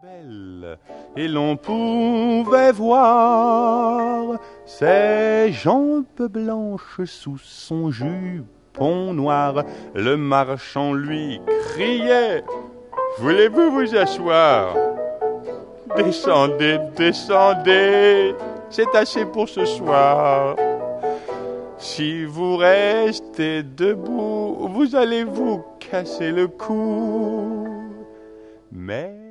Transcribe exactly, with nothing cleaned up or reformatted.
belle, et l'on pouvait voir ses jambes blanches sous son jupon noir. Le marchand lui criait: voulez-vous vous asseoir? Descendez, descendez, c'est assez pour ce soir. Si vous restez debout, vous allez vous casser le cou. Mais